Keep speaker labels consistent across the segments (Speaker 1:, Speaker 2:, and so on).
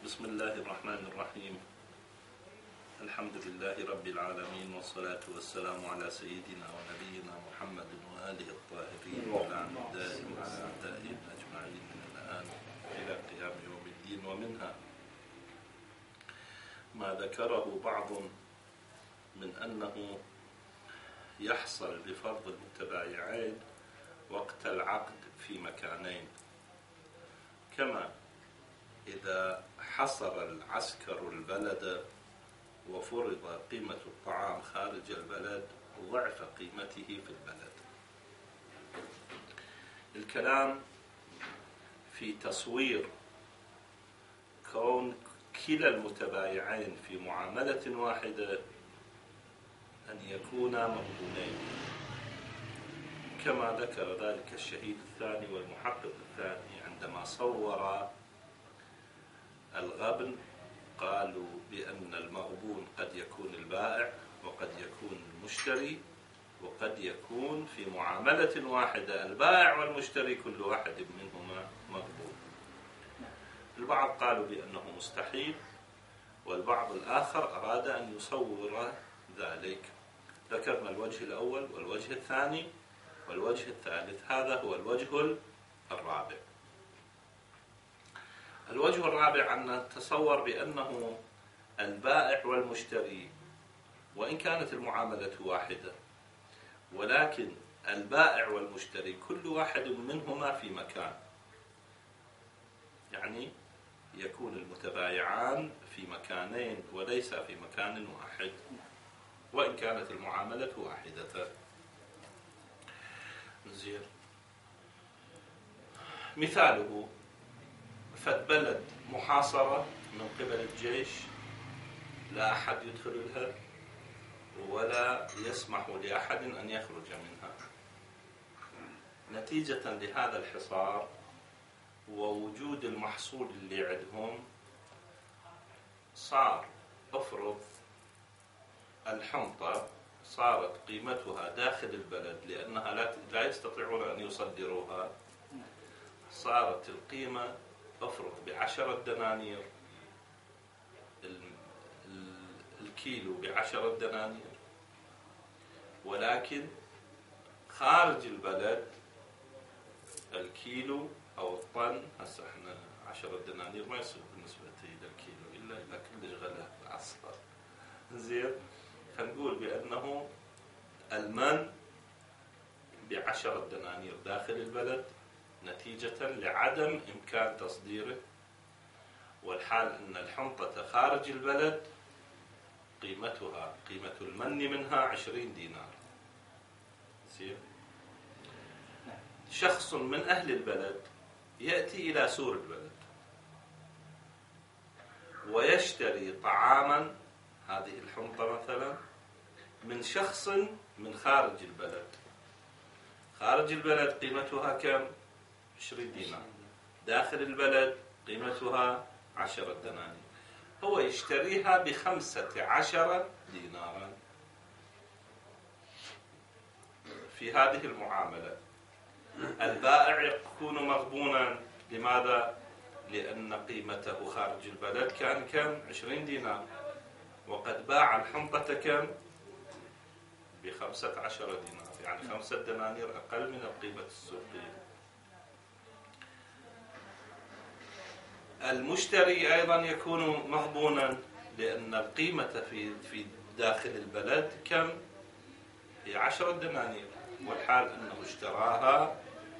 Speaker 1: بسم الله الرحمن الرحيم. الحمد لله رب العالمين، والصلاة والسلام على سيدنا ونبينا محمد وآله الطاهرين واللعن الدائم على أعدائهم أجمعين من الآن إلى قيام يوم الدين. ومنها ما ذكره بعض من أنه يحصل بفرض المتبايعين وقت العقد في مكانين، كما إذا حصر العسكر البلد وفرض قيمة الطعام خارج البلد ضعف قيمته في البلد. الكلام في تصوير كون كلا المتبايعين في معاملة واحدة أن يكونا مغبونين، كما ذكر ذلك الشهيد الثاني والمحقق الثاني عندما صور الغبن. قالوا بأن المغبون قد يكون البائع وقد يكون المشتري، وقد يكون في معاملة واحدة البائع والمشتري كل واحد منهما مغبون. البعض قالوا بأنه مستحيل، والبعض الآخر أراد أن يصور ذلك. ذكرنا الوجه الأول والوجه الثاني والوجه الثالث، هذا هو الوجه الرابع. الوجه الرابع أن نتصور بأنه البائع والمشتري وإن كانت المعاملة واحدة، ولكن البائع والمشتري كل واحد منهما في مكان، يعني يكون المتبايعان في مكانين وليس في مكان واحد وإن كانت المعاملة واحدة. زين. مثاله فبلد محاصرة من قبل الجيش، لا أحد يدخل لها ولا يسمح لأحد أن يخرج منها. نتيجة لهذا الحصار ووجود المحصول اللي عندهم، صار أفرض الحنطة صارت قيمتها داخل البلد لأنها لا يستطيعون أن يصدروها، صارت القيمة أفرض ب10 دنانير، الكيلو ب10 دنانير، ولكن خارج البلد الكيلو أو الطن، هسه احنا 10 دنانير ما يصير بالنسبة للكيلو إلا إذا كلش غلا العصر. زين، فنقول بأنه المن ب10 دنانير داخل البلد نتيجة لعدم إمكان تصديره، والحال أن الحنطة خارج البلد قيمة المن منها 20 دينار. زين. شخص من أهل البلد يأتي إلى سور البلد ويشتري طعاما، هذه الحنطة مثلا، من شخص من خارج البلد. خارج البلد قيمتها كم؟ 20 دينار. داخل البلد قيمتها 10 دنانير. هو يشتريها ب15 دينارا. في هذه المعاملة البائع يكون مغبونا. لماذا؟ لأن قيمته خارج البلد كان كم؟ 20 دينار، وقد باع الحنطة كم؟ ب15 دينار، يعني 5 دنانير أقل من القيمة السوقية. المشتري أيضا يكون مغبونا لأن القيمة في داخل البلد كم؟ هي 10 دنانير، والحال أنه اشتراها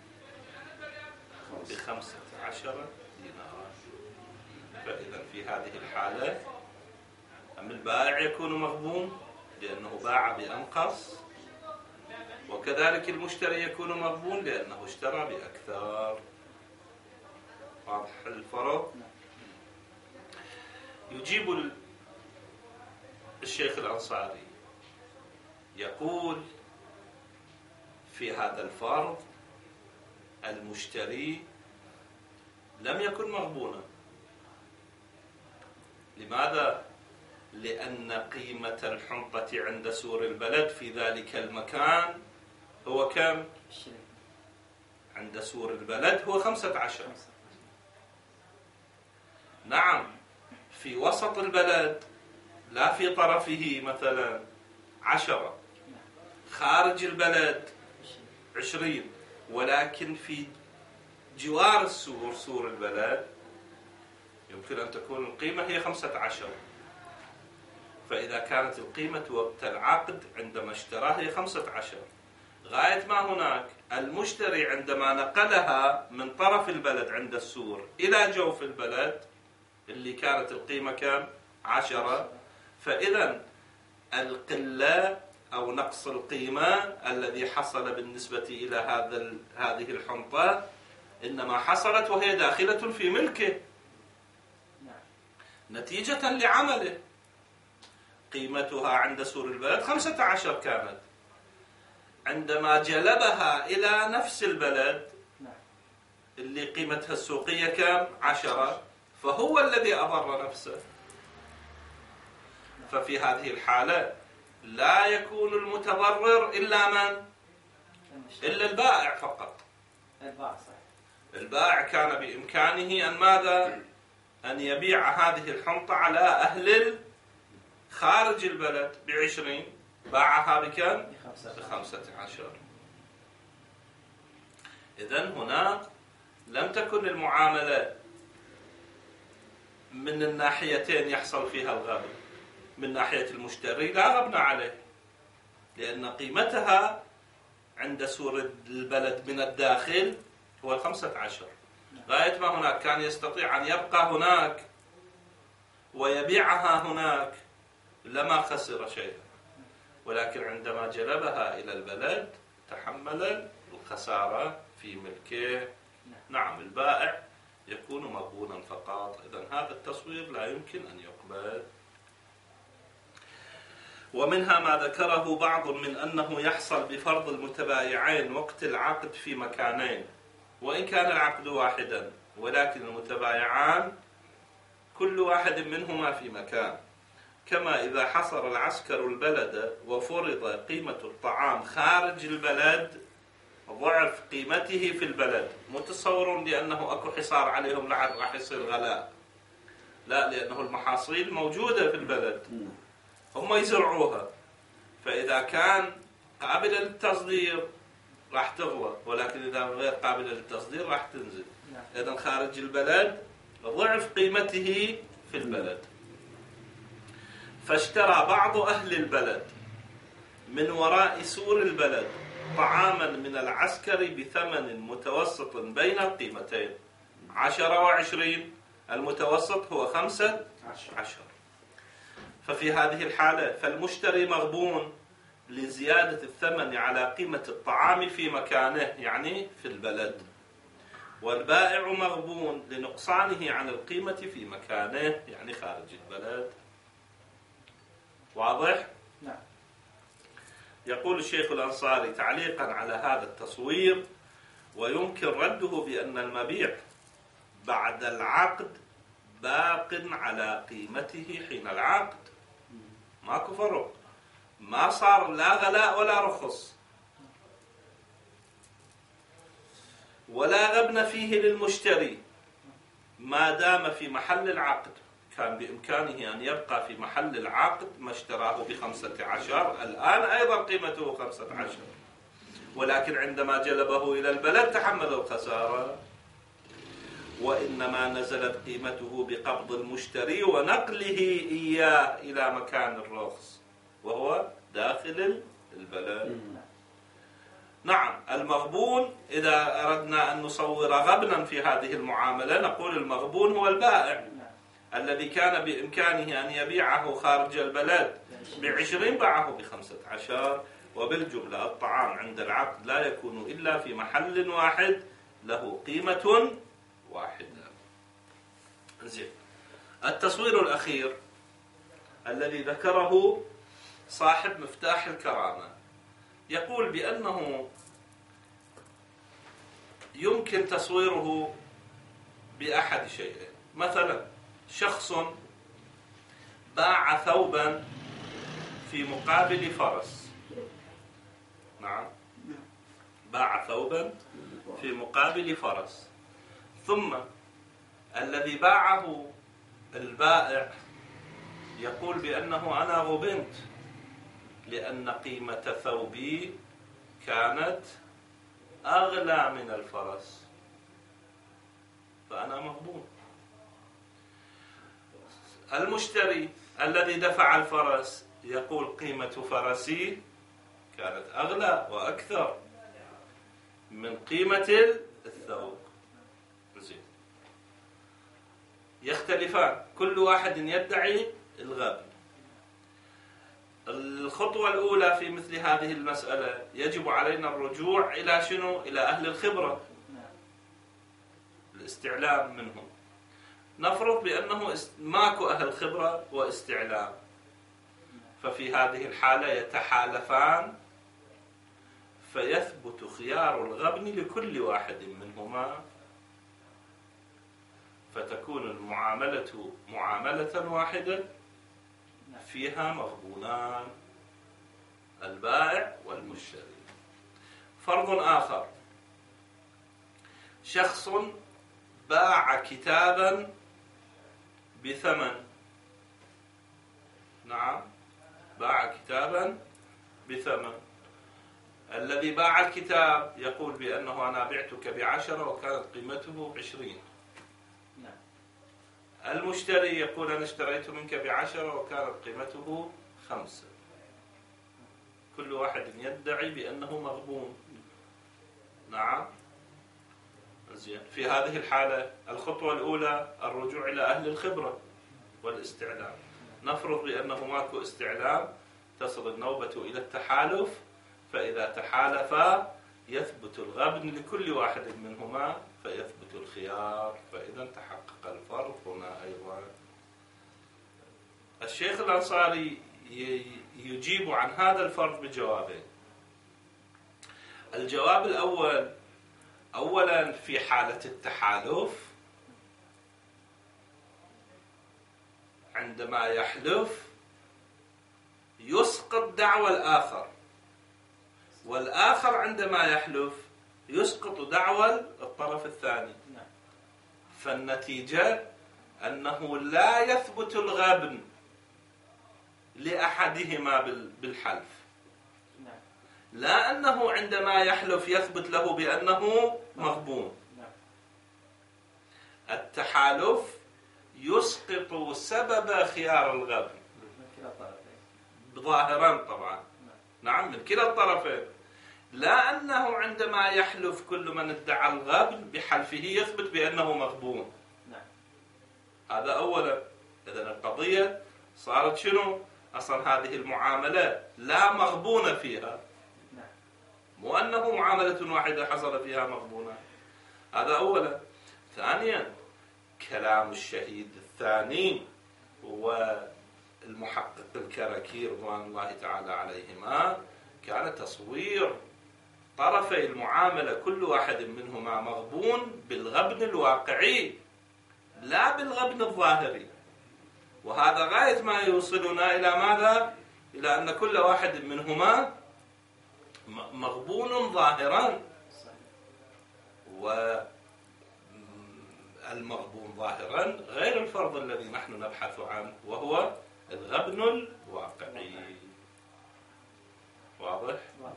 Speaker 1: ب15 دينار. فإذا في هذه الحالة أما البائع يكون مغبون لأنه باع بأنقص، وكذلك المشتري يكون مغبون لأنه اشترى بأكثر. واضح الفرق؟ يجيب الشيخ الأنصاري يقول في هذا الفرض المشتري لم يكن مغبونا. لماذا؟ لأن قيمة الحنطة عند سور البلد في ذلك المكان هو كم؟ عند سور البلد هو 15. نعم، في وسط البلد لا في طرفه مثلا 10، خارج البلد 20، ولكن في جوار السور، سور البلد، يمكن أن تكون القيمة هي 15. فإذا كانت القيمة وقت العقد عندما اشتراها هي 15، غاية ما هناك المشتري عندما نقلها من طرف البلد عند السور إلى جوف البلد اللي كانت القيمة كم؟ 10، فإذا القلة أو نقص القيمة الذي حصل بالنسبة إلى هذه الحنطة إنما حصلت وهي داخلة في ملكه نتيجة لعمله. قيمتها عند سور البلد 15 كانت، عندما جلبها إلى نفس البلد اللي قيمتها السوقية كم؟ 10، فهو الذي أضر نفسه. ففي هذه الحالة لا يكون المتضرر إلا من؟ إلا البائع فقط. البائع كان بإمكانه أن ماذا؟ أن يبيع هذه الحنطة على أهل خارج البلد ب20، باعها بكم؟ ب15. إذن هنا لم تكن المعاملة من الناحيتين يحصل فيها الغبن. من ناحية المشتري لا غبن عليه، لأن قيمتها عند سور البلد من الداخل هو 15. غاية ما هناك كان يستطيع أن يبقى هناك ويبيعها هناك لما خسر شيئا، ولكن عندما جلبها إلى البلد تحمل الخسارة في ملكه. نعم، البائع يكون مغبونا فقط. إذن هذا التصوير لا يمكن أن يقبل. ومنها ما ذكره بعض من أنه يحصل بفرض المتبايعين وقت العقد في مكانين، وإن كان العقد واحدا ولكن المتبايعان كل واحد منهما في مكان. كما إذا حصر العسكر البلد وفرض قيمة الطعام خارج البلد ضعف قيمته في البلد، متصور لأنه أكو حصار عليهم لعل راح يصير غلاء، لا، لأنه المحاصيل موجودة في البلد هم يزرعوها، فإذا كان قابلة للتصدير راح تغلى، ولكن إذا غير قابلة للتصدير راح تنزل. إذن خارج البلد ضعف قيمته في البلد. فاشترى بعض أهل البلد من وراء سور البلد طعاما من العسكر بثمن متوسط بين القيمتين 10 و20، المتوسط هو 15. ففي هذه الحالة فالمشتري مغبون لزيادة الثمن على قيمة الطعام في مكانه يعني في البلد، والبائع مغبون لنقصانه عن القيمة في مكانه يعني خارج البلد. واضح؟
Speaker 2: نعم.
Speaker 1: يقول الشيخ الأنصاري تعليقا على هذا التصوير: ويمكن رده بأن المبيع بعد العقد باق على قيمته حين العقد، ماكو فرق، ما صار لا غلاء ولا رخص ولا غبن فيه للمشتري ما دام في محل العقد. كان بإمكانه أن يبقى في محل العقد ما اشتراه ب15، الآن أيضا قيمته 15، ولكن عندما جلبه إلى البلد تحمل الخسارة، وإنما نزلت قيمته بقبض المشتري ونقله إياه إلى مكان الرخص وهو داخل البلد. نعم، المغبون إذا أردنا أن نصور غبنا في هذه المعاملة نقول المغبون هو البائع الذي كان بإمكانه أن يبيعه خارج البلد ب20 باعه ب15. وبالجملة الطعام عند العقد لا يكون إلا في محل واحد له قيمة واحدة. زين، التصوير الأخير الذي ذكره صاحب مفتاح الكرامة يقول بأنه يمكن تصويره بأحد شيئين. مثلا شخص باع ثوبا في مقابل فرس. نعم، باع ثوبا في مقابل فرس، ثم الذي باعه البائع يقول بأنه أنا غبنت لأن قيمة ثوبي كانت أغلى من الفرس فأنا مغبون. المشتري الذي دفع الفرس يقول قيمة فرسي كانت أغلى وأكثر من قيمة الثوب. زين، يختلفان، كل واحد يدعي الغبن. الخطوة الأولى في مثل هذه المسألة يجب علينا الرجوع إلى شنو؟ إلى أهل الخبرة، الاستعلام منهم. نفرض بأنه ماكو أهل خبرة واستعلام، ففي هذه الحالة يتحالفان فيثبت خيار الغبن لكل واحد منهما، فتكون المعاملة معاملة واحدة فيها مغبونان، البائع والمشتري. فرض آخر، شخص باع كتابا بثمن، نعم باع كتابا بثمن، الذي باع الكتاب يقول بأنه أنا بعتك ب10 وكانت قيمته 20. المشتري يقول أنا اشتريت منك ب10 وكانت قيمته 5. كل واحد يدعي بأنه مغبون. نعم. زين، في هذه الحالة الخطوة الأولى الرجوع إلى أهل الخبرة والاستعلام. نفرض بأنه ماكو استعلام، تصل النوبة إلى التحالف، فإذا تحالفا يثبت الغبن لكل واحد منهما فيثبت الخيار، فإذا تحقق الفرق هنا أيضا. الشيخ الأنصاري يجيب عن هذا الفرق بجوابين. الجواب الأول، أولا في حالة التحالف عندما يحلف يسقط دعوى الآخر، والآخر عندما يحلف يسقط دعوى الطرف الثاني، فالنتيجة أنه لا يثبت الغبن لأحدهما بالحلف، لا أنه عندما يحلف يثبت له بأنه مغبون. التحالف يسقط سبب خيار الغبن ظاهرا طبعا، نعم من كلا الطرفين، لا أنه عندما يحلف كل من ادعى الغبن بحلفه يثبت بأنه مغبون. هذا أولا. إذن القضية صارت شنو؟ أصلا هذه المعاملة لا مغبون فيها، مو أنه معاملة واحدة حصل فيها مغبونة. هذا أولا. ثانيا، كلام الشهيد الثاني والمحقق الكركي رضوان الله تعالى عليهما كان تصوير طرفي المعاملة كل واحد منهما مغبون بالغبن الواقعي لا بالغبن الظاهري، وهذا غاية ما يوصلنا إلى ماذا؟ إلى أن كل واحد منهما مغبون ظاهرا، والمغبون ظاهرا غير الفرض الذي نحن نبحث عنه وهو الغبن الواقعي. واضح؟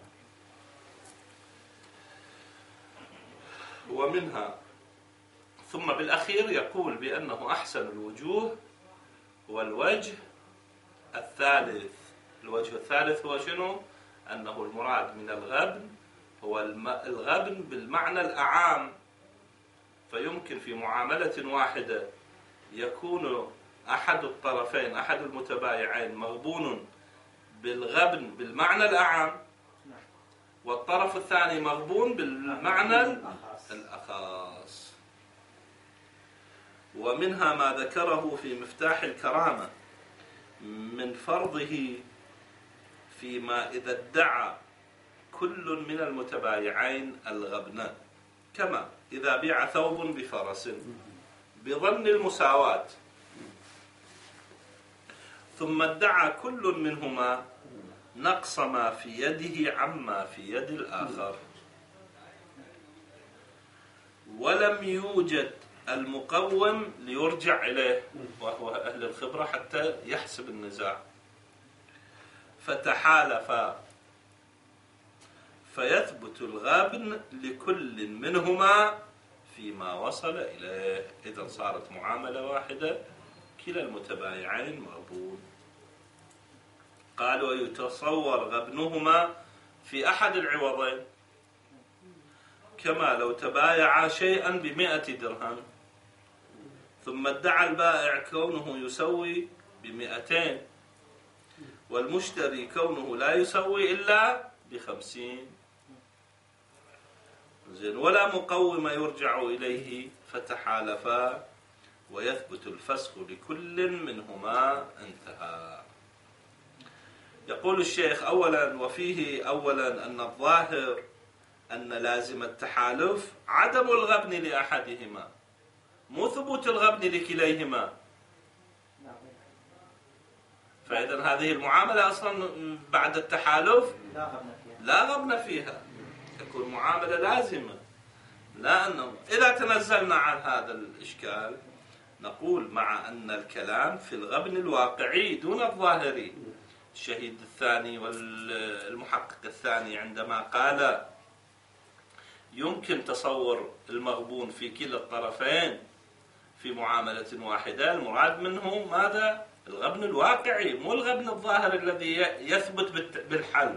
Speaker 1: ومنها ثم بالأخير يقول بأنه أحسن الوجوه هو الوجه الثالث. الوجه الثالث هو شنو؟ أنه المراد من الغبن هو الغبن بالمعنى الأعام، فيمكن في معاملة واحدة يكون أحد الطرفين أحد المتبايعين مغبون بالغبن بالمعنى الأعام، والطرف الثاني مغبون بالمعنى الأخص. ومنها ما ذكره في مفتاح الكرامة من فرضه فيما إذا ادعى كل من المتبايعين الغبن، كما إذا بيع ثوب بفرس بظن المساواة ثم ادعى كل منهما نقص ما في يده عما في يد الآخر ولم يوجد المقوم ليرجع إليه وهو أهل الخبرة حتى يحسب النزاع. فتحالفا فيثبت الغبن لكل منهما فيما وصل إليه. إذا صارت معاملة واحدة، كلا المتبايعين مغبون. قالوا يتصور غبنهما في أحد العوضين، كما لو تبايعا شيئا ب100 درهم ثم ادعى البائع كونه يسوي ب200 والمشتري كونه لا يسوي إلا ب50. زين، ولا مقوم يرجع إليه فتحالفا ويثبت الفسخ لكل منهما. انتهى. يقول الشيخ أولا: وفيه أولا أن الظاهر أن لازم التحالف عدم الغبن لأحدهما، مو ثبوت الغبن لكليهما. فإذا هذه المعاملة أصلا بعد التحالف لا غبن فيها، تكون معاملة لازمة. لأنه إذا تنزلنا عن هذا الإشكال نقول مع أن الكلام في الغبن الواقعي دون الظاهري. الشهيد الثاني والمحقق الثاني عندما قال يمكن تصور المغبون في كلا الطرفين في معاملة واحدة، المراد منه ماذا؟ الغبن الواقعي، مو الغبن الظاهر الذي يثبت بالحلف.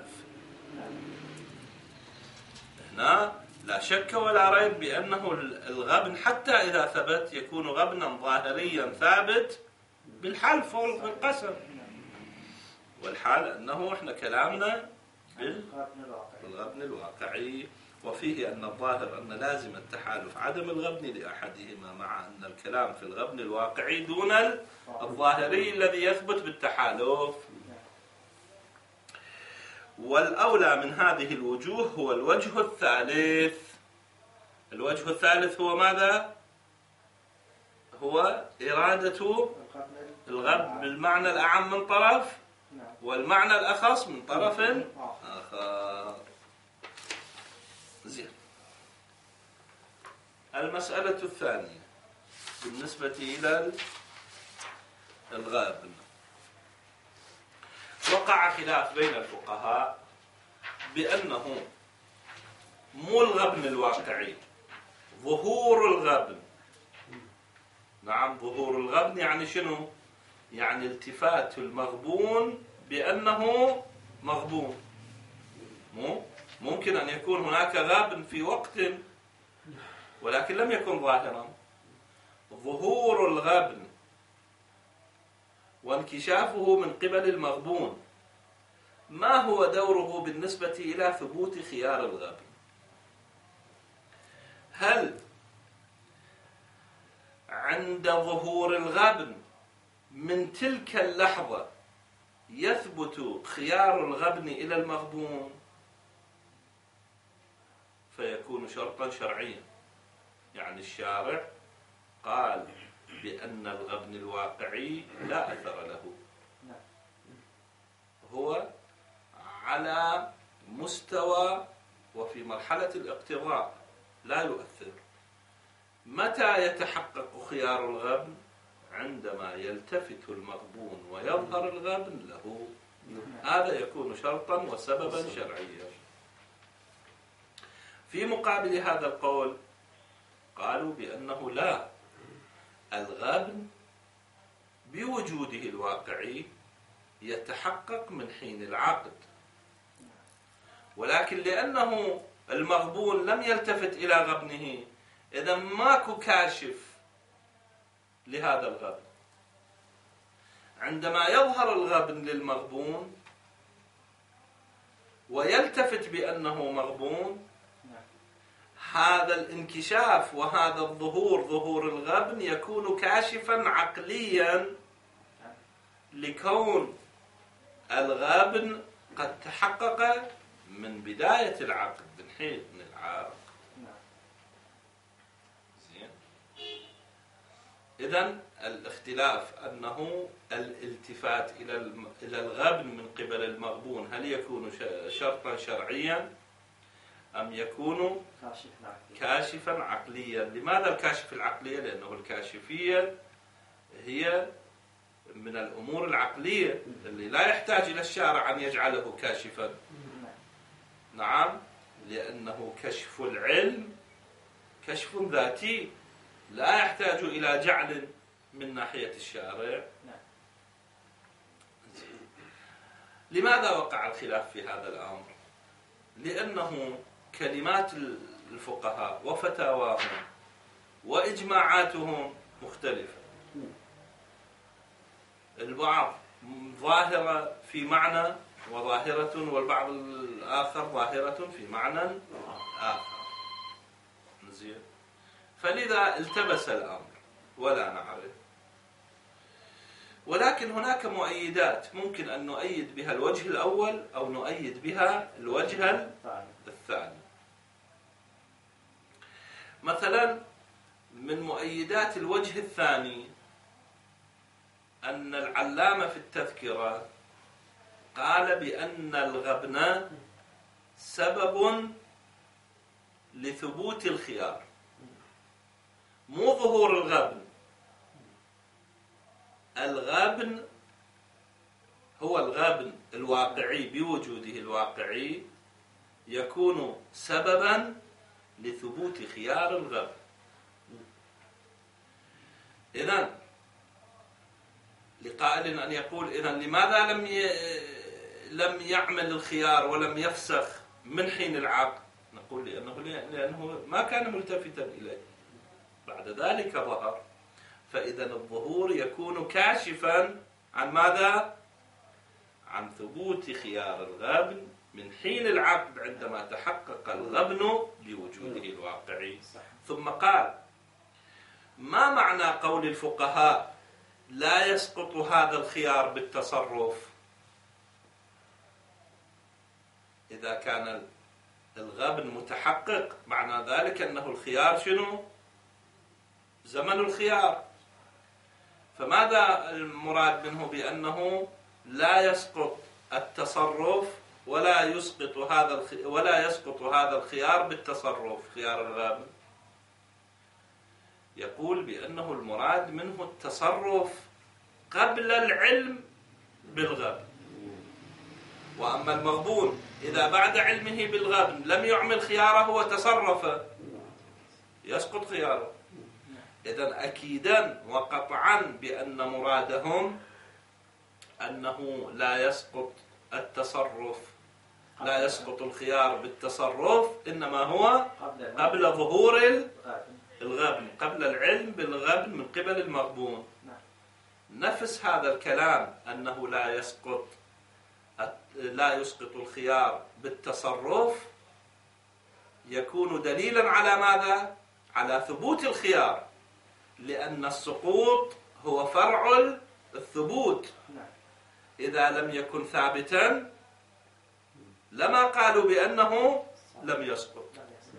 Speaker 1: هنا لا شك ولا ريب بأنه الغبن حتى إذا ثبت يكون غبنا ظاهريا ثابت بالحلف والقسم. والحال أنه إحنا كلامنا بالغبن الواقعي. وفيه أن الظاهر أن لازم التحالف عدم الغبن لأحدهما، مع أن الكلام في الغبن الواقعي دون الظاهري الذي يثبت بالتحالف. والأولى من هذه الوجوه هو الوجه الثالث. الوجه الثالث هو ماذا؟ هو إرادة الغبن بالمعنى الأعم من طرف والمعنى الأخص من طرف آخر. زين. المسألة الثانية بالنسبة إلى الغابن، وقع خلاف بين الفقهاء بأنه مو الغبن الواقعي، ظهور الغبن. نعم، ظهور الغبن يعني شنو؟ يعني التفات المغبون بأنه مغبون. ممكن أن يكون هناك غابن في وقت ولكن لم يكن ظاهرا. ظهور الغبن وانكشافه من قبل المغبون، ما هو دوره بالنسبة إلى ثبوت خيار الغبن؟ هل عند ظهور الغبن من تلك اللحظة يثبت خيار الغبن إلى المغبون فيكون شرطا شرعيا؟ يعني الشارع قال بأن الغبن الواقعي لا أثر له، هو على مستوى وفي مرحلة الاقتضاء لا يؤثر. متى يتحقق خيار الغبن؟ عندما يلتفت المغبون ويظهر الغبن له، هذا يكون شرطا وسببا شرعيا. في مقابل هذا القول قالوا بأنه لا، الغبن بوجوده الواقعي يتحقق من حين العقد، ولكن لأنه المغبون لم يلتفت إلى غبنه إذا ماكو كاشف لهذا الغبن. عندما يظهر الغبن للمغبون ويلتفت بأنه مغبون، هذا الانكشاف وهذا الظهور، ظهور الغبن، يكون كاشفا عقليا لكون الغبن قد تحقق من بداية العقد، من حين العقد. زين. إذن الاختلاف أنه الالتفات إلى الغبن من قبل المغبون هل يكون شرطا شرعيا أم يكون كاشفا عقليا. لماذا الكاشف العقلية؟ لأنه الكاشفية هي من الأمور العقلية اللي لا يحتاج إلى الشارع أن يجعله كاشفا. نعم، لأنه كشف العلم كشف ذاتي لا يحتاج إلى جعل من ناحية الشارع. لماذا وقع الخلاف في هذا الأمر؟ لأنه كلمات الفقهاء وفتاواهم وإجماعاتهم مختلفة. البعض ظاهرة في معنى وظاهرة، والبعض الآخر ظاهرة في معنى آخر. زين، فلذا التبس الأمر ولا نعرف. ولكن هناك مؤيدات ممكن أن نؤيد بها الوجه الأول أو نؤيد بها الوجه الثاني. مثلا من مؤيدات الوجه الثاني أن العلامة في التذكرة قال بأن الغبن سبب لثبوت الخيار، مو ظهور الغبن. الغبن هو الغبن الواقعي بوجوده الواقعي يكون سببا لثبوت خيار الغبن. إذن لقائل أن يقول إذن لماذا لم يعمل الخيار ولم يفسخ من حين العقد؟ نقول لأنه ما كان ملتفتا إليه، بعد ذلك ظهر. فإذا الظهور يكون كاشفا عن ماذا؟ عن ثبوت خيار الغبن من حين العقد عندما تحقق الغبن بوجوده الواقعي. ثم قال: ما معنى قول الفقهاء لا يسقط هذا الخيار بالتصرف؟ إذا كان الغبن متحقق معنى ذلك أنه الخيار شنو؟ زمن الخيار. فماذا المراد منه بأنه لا يسقط التصرف ولا يسقط هذا الخيار بالتصرف، خيار الغبن؟ يقول بأنه المراد منه التصرف قبل العلم بالغبن. وأما المغبون إذا بعد علمه بالغبن لم يعمل خياره وتصرف يسقط خياره. إذن أكيدا وقطعا بأن مرادهم أنه لا يسقط التصرف، لا يسقط الخيار بالتصرف، إنما هو قبل ظهور الغبن، قبل العلم بالغبن من قبل المغبون. نفس هذا الكلام أنه لا يسقط الخيار بالتصرف يكون دليلا على ماذا؟ على ثبوت الخيار، لأن السقوط هو فرع الثبوت. إذا لم يكن ثابتا لما قالوا بأنه لم يسقط،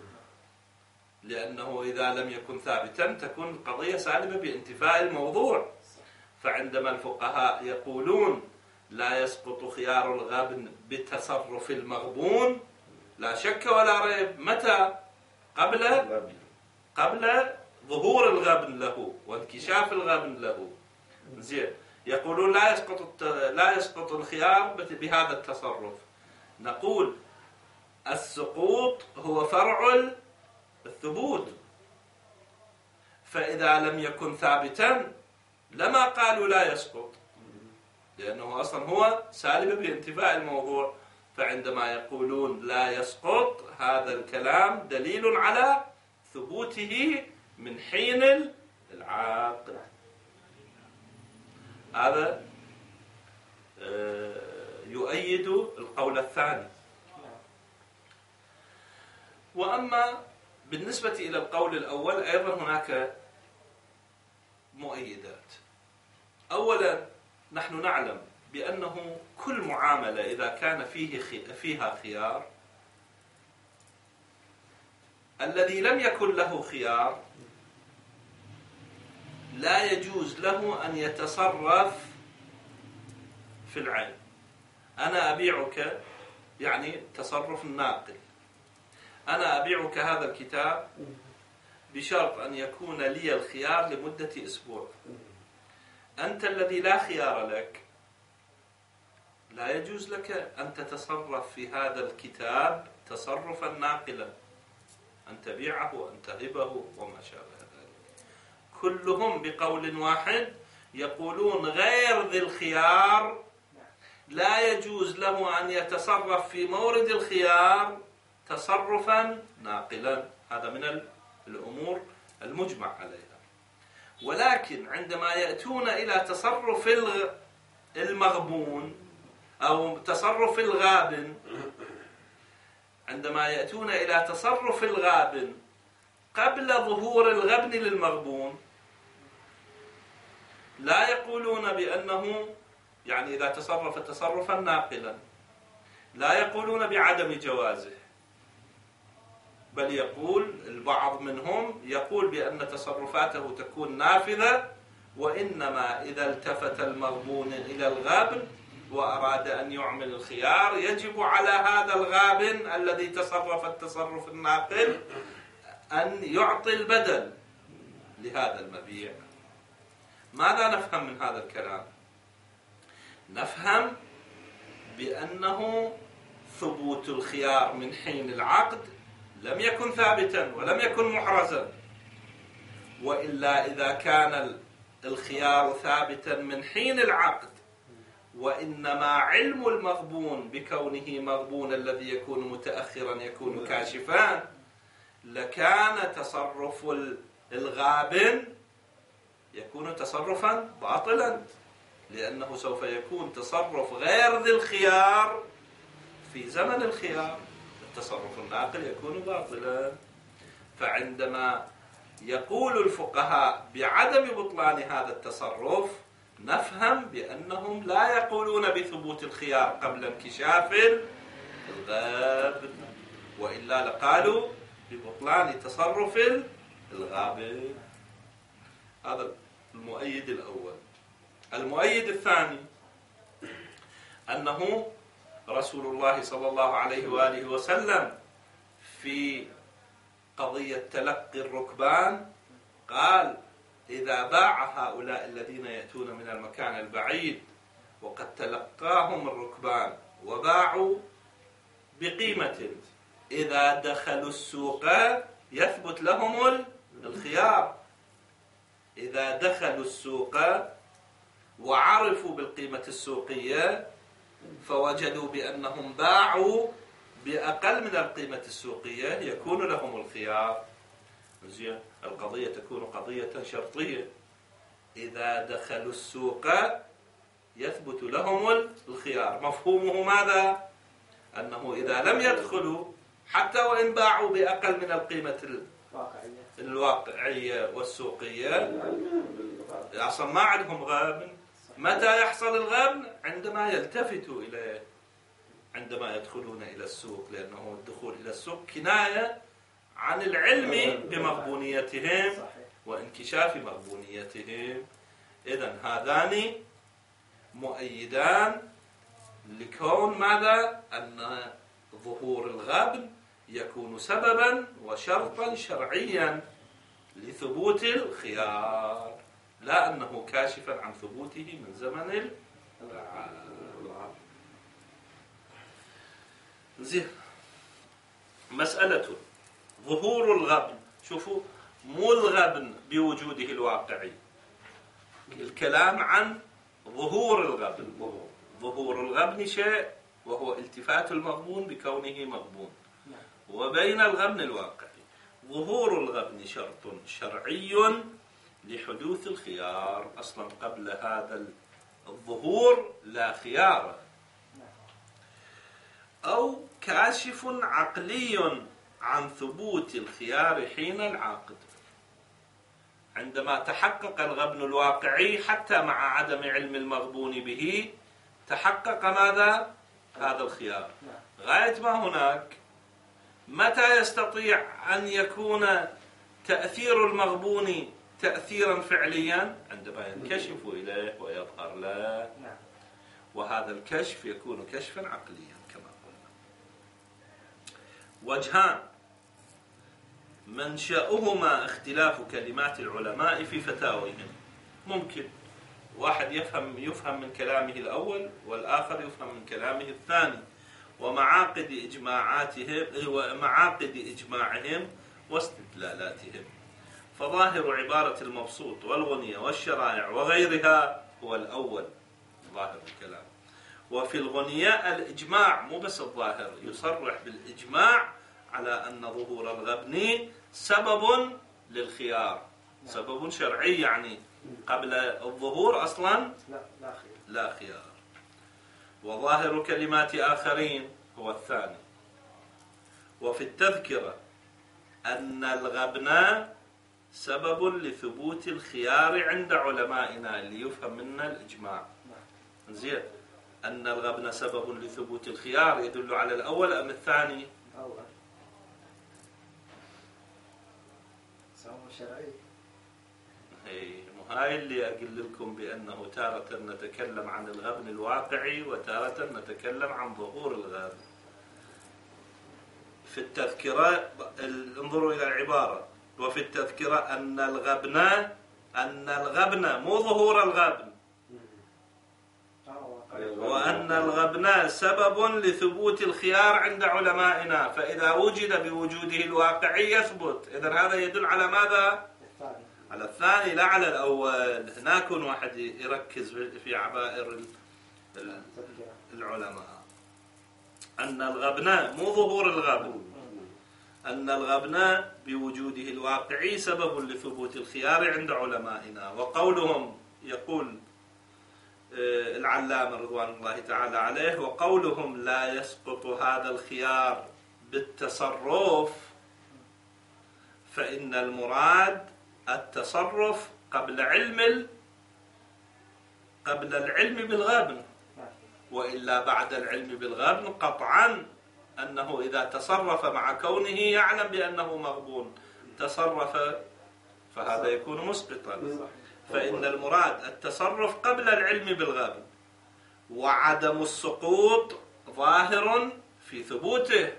Speaker 1: لأنه إذا لم يكن ثابتا تكون القضية سالبة بانتفاء الموضوع. فعندما الفقهاء يقولون لا يسقط خيار الغبن بتصرف المغبون لا شك ولا ريب، متى؟ قبل ظهور الغبن له وانكشاف الغبن له. زين، يقولون لا يسقط الخيار بهذا التصرف. نقول السقوط هو فرع الثبوت، فإذا لم يكن ثابتا لما قالوا لا يسقط، لأنه أصلا هو سالب بانتفاء الموضوع. فعندما يقولون لا يسقط هذا الكلام دليل على ثبوته من حين العقد. هذا يؤيد القول الثاني. وأما بالنسبة إلى القول الأول أيضا هناك مؤيدات. أولا نحن نعلم بأنه كل معاملة إذا كان فيها خيار، الذي لم يكن له خيار لا يجوز له أن يتصرف في العين. أنا أبيعك يعني تصرف الناقل، أنا أبيعك هذا الكتاب بشرط أن يكون لي الخيار لمدة أسبوع. أنت الذي لا خيار لك، لا يجوز لك أن تتصرف في هذا الكتاب تصرفا ناقلا، أن تبيعه أن تهبه وما شابه ذلك. كلهم بقول واحد يقولون غير ذي الخيار لا يجوز له أن يتصرف في مورد الخيار تصرفا ناقلا. هذا من الأمور المجمع عليها. ولكن عندما يأتون إلى تصرف المغبون أو تصرف الغابن، عندما يأتون إلى تصرف الغابن قبل ظهور الغبن للمغبون، لا يقولون بأنه يعني إذا تصرف تصرفا ناقلا لا يقولون بعدم جوازه، بل يقول البعض منهم يقول بأن تصرفاته تكون نافذة، وإنما إذا التفت المغبون إلى الغابن وأراد أن يعمل الخيار يجب على هذا الغابن الذي تصرف التصرف الناقل أن يعطي البدل لهذا المبيع. ماذا نفهم من هذا الكلام؟ نفهم بأنه ثبوت الخيار من حين العقد لم يكن ثابتا ولم يكن محرزا، وإلا إذا كان الخيار ثابتا من حين العقد وإنما علم المغبون بكونه مغبون الذي يكون متأخرا يكون كاشفا، لكان تصرف الغابن يكون تصرفا باطلا، لأنه سوف يكون تصرف غير ذي الخيار في زمن الخيار، التصرف الناقل يكون باطلا. فعندما يقول الفقهاء بعدم بطلان هذا التصرف نفهم بأنهم لا يقولون بثبوت الخيار قبل انكشاف الغابن، وإلا لقالوا ببطلان تصرف الغابن. هذا المؤيد الأول. المؤيد الثاني أنه رسول الله صلى الله عليه وآله وسلم في قضية تلقي الركبان قال: إذا باع هؤلاء الذين يأتون من المكان البعيد وقد تلقاهم الركبان وباعوا بقيمة، إذا دخلوا السوق يثبت لهم الخيار. إذا دخلوا السوق وعرفوا بالقيمة السوقية فوجدوا بأنهم باعوا بأقل من القيمة السوقية يكون لهم الخيار. زين، القضية تكون قضية شرطية. إذا دخلوا السوق يثبت لهم الخيار. مفهومه ماذا؟ أنه إذا لم يدخلوا حتى وإن باعوا بأقل من القيمة الواقعية والسوقية أصلا ما عندهم غابن. متى يحصل الغبن؟ عندما يلتفتوا إليه، عندما يدخلون إلى السوق، لأنه الدخول إلى السوق كناية عن العلم بمغبونيتهم وانكشاف مغبونيتهم. إذن هذان مؤيدان لكون ماذا؟ أن ظهور الغبن يكون سببا وشرطا شرعيا لثبوت الخيار، لا أنه كاشفا عن ثبوته من زمن العقد. زين، مسألة ظهور الغبن. شوفوا، مو الغبن بوجوده الواقعي، الكلام عن ظهور الغبن. ظهور الغبن شيء وهو التفات المغبون بكونه مغبون، وبين الغبن الواقعي. ظهور الغبن شرط شرعي لحدوث الخيار. أصلا قبل هذا الظهور لا خيار. أو كاشف عقلي عن ثبوت الخيار حين العقد. عندما تحقق الغبن الواقعي حتى مع عدم علم المغبون به تحقق ماذا؟ هذا الخيار. غاية ما هناك، متى يستطيع أن يكون تأثير المغبون تأثيرا فعليا؟ عندما ينكشف إليه ويظهر له، وهذا الكشف يكون كشفا عقليا كما قلنا. وجهان منشأهما اختلاف كلمات العلماء في فتاويهم. ممكن واحد يفهم من كلامه الأول والآخر يفهم من كلامه الثاني، ومعاقد إجماعهم واستدلالاتهم. فظاهر عبارة المبسوط والغنية والشرائع وغيرها هو الأول، ظاهر الكلام. وفي الغنية الإجماع، مو بس الظاهر، يصرح بالإجماع على أن ظهور الغبن سبب للخيار، سبب شرعي، يعني قبل الظهور أصلا لا خيار. وظاهر كلمات آخرين هو الثاني. وفي التذكرة أن الغبن سبب لثبوت الخيار عند علمائنا، اللي يفهم منا الإجماع. زين، أن الغبن سبب لثبوت الخيار يدل على الأول أم الثاني؟
Speaker 2: الأول، سبب شرعي.
Speaker 1: هاي اللي أقول لكم بأنه تارة نتكلم عن الغبن الواقعي وتارة نتكلم عن ظهور الغبن. في التذكرة انظروا إلى العبارة: وفي التذكرة أن الغبن مو ظهور الغبن، وأن الغبن سبب لثبوت الخيار عند علمائنا، فإذا وجد بوجوده الواقعي يثبت. إذن هذا يدل على ماذا؟ على الثاني لا على الأول. هناك واحد يركز في عبائر العلماء أن الغبن مو ظهور الغبن، أن الغبن بوجوده الواقعي سبب لثبوت الخيار عند علمائنا. وقولهم، يقول العلامة رضوان الله تعالى عليه: وقولهم لا يسقط هذا الخيار بالتصرف، فإن المراد التصرف قبل العلم بالغبن، وإلا بعد العلم بالغبن قطعا أنه إذا تصرف مع كونه يعلم بأنه مغبون تصرف، فهذا يكون مسقطا. فإن المراد التصرف قبل العلم بالغبن، وعدم السقوط ظاهر في ثبوته،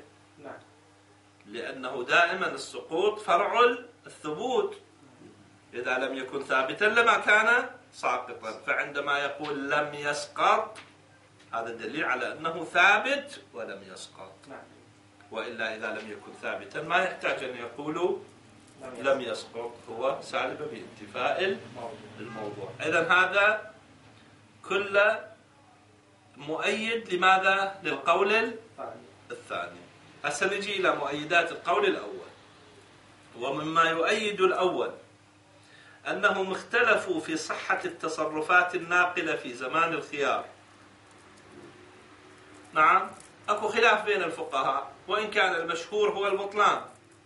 Speaker 1: لأنه دائما السقوط فرع الثبوت، إذا لم يكن ثابتا لما كان ساقطا. فعندما يقول لم يسقط، هذا دليل على أنه ثابت ولم يسقط، وإلا إذا لم يكن ثابتا ما يحتاج أن يقولوا لم يسقط، هو سالب بانتفاء الموضوع. إذن هذا كله مؤيد لماذا؟ للقول الثاني. هسه نجي إلى مؤيدات القول الأول. ومما يؤيد الأول أنهم اختلفوا في صحة التصرفات الناقلة في زمان الخيار. نعم، أكو خلاف بين الفقهاء، وإن كان المشهور هو البطلان.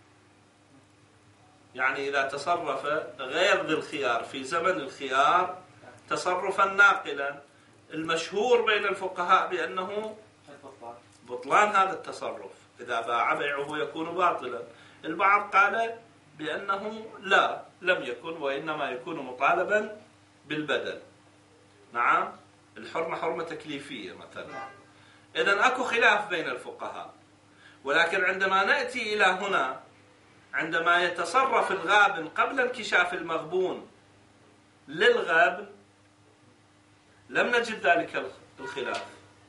Speaker 1: يعني إذا تصرف غير ذي الخيار في زمن الخيار تصرفا ناقلا، المشهور بين الفقهاء بأنه بطلان هذا التصرف، إذا باع بيعه يكون باطلا. البعض قال بأنه لا، لم يكن، وإنما يكون مطالبا بالبدل. نعم، الحرمة حرمة تكليفية مثلا. إذن أكو خلاف بين الفقهاء، ولكن عندما نأتي إلى هنا، عندما يتصرف الغابن قبل انكشاف المغبون للغابن، لم نجد ذلك الخلاف،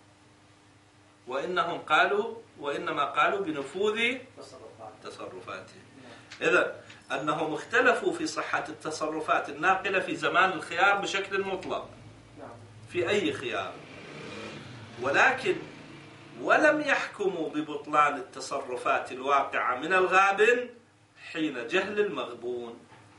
Speaker 1: وإنما قالوا بنفوذ تصرفاته. إذن أنهم اختلفوا في صحة التصرفات الناقلة في زمان الخيار بشكل مطلق في أي خيار، ولكن ولم يحكموا ببطلان التصرفات الواقعة من الغابن حين جهل المغبون.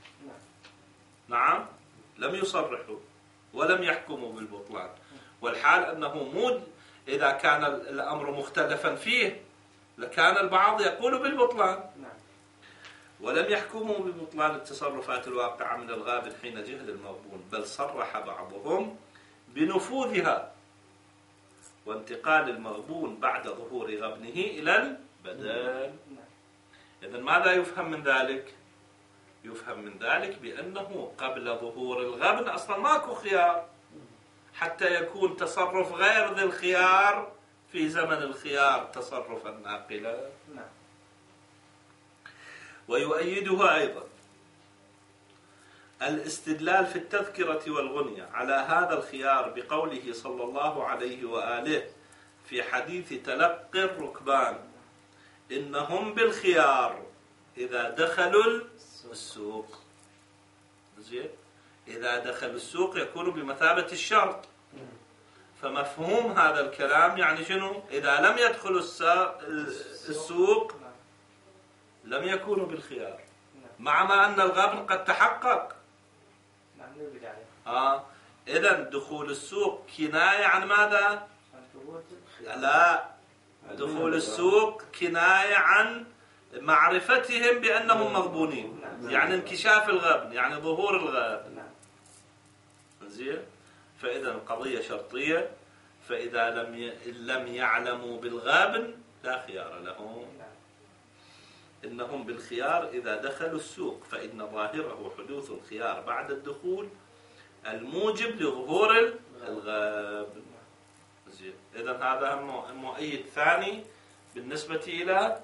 Speaker 1: نعم، لم يصرحوا ولم يحكموا بالبطلان، والحال أنه إذا كان الأمر مختلفا فيه لكان البعض يقول بالبطلان، ولم يحكموا ببطلان التصرفات الواقعة من الغابن حين جهل المغبون، بل صرح بعضهم بنفوذها وانتقال المغبون بعد ظهور غبنه إلى البدل. إذن ماذا يفهم من ذلك؟ يفهم من ذلك بأنه قبل ظهور الغبن أصلا ماكو خيار حتى يكون تصرف غير ذي الخيار في زمن الخيار تصرفا ناقلا. ويؤيدها أيضا الاستدلال في التذكرة والغنية على هذا الخيار بقوله صلى الله عليه وآله في حديث تلقي الركبان إنهم بالخيار إذا دخلوا السوق. زين، إذا دخلوا السوق يكون بمثابة الشرط. فمفهوم هذا الكلام يعني شنو؟ إذا لم يدخلوا السوق لم يكونوا بالخيار، مع ما أن الغبن قد تحقق. إذن دخول السوق كناية عن ماذا؟ لا، دخول السوق كناية عن معرفتهم بأنهم مغبونين، يعني انكشاف الغبن، يعني ظهور الغبن. زين، فإذا القضية شرطية، فإذا لم يعلموا بالغابن لا خيار لهم. إنهم بالخيار إذا دخلوا السوق، فإن ظاهره حدوث الخيار بعد الدخول الموجب لظهور الغابن. زين، إذا هذا مؤيد ثاني بالنسبة إلى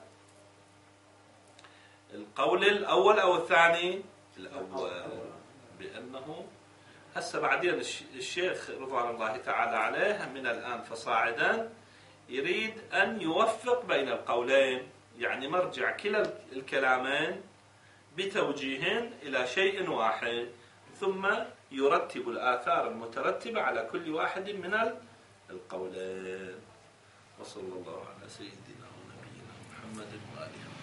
Speaker 1: القول الأول أو الثاني؟ الأول، بأنه هسه بعدين الشيخ رضوان الله تعالى عليه من الآن فصاعدا يريد أن يوفق بين القولين، يعني مرجع كلا الكلامين بتوجيه إلى شيء واحد، ثم يرتب الآثار المترتبة على كل واحد من القولين. وصلى الله على سيدنا ونبينا محمد وآله.